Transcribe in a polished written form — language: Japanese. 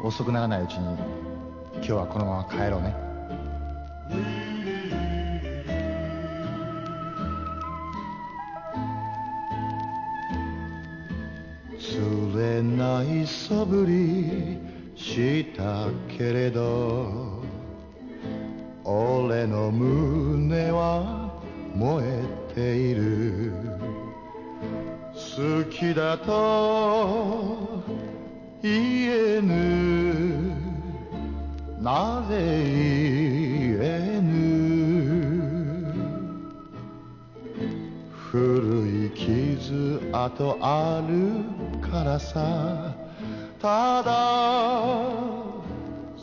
遅くならないうちに今日はこのまま帰ろうね。釣れないそぶりしたけれど俺の胸は燃えている。好きだと言えぬ、なぜ言えぬ。古い傷跡あるからさ、ただ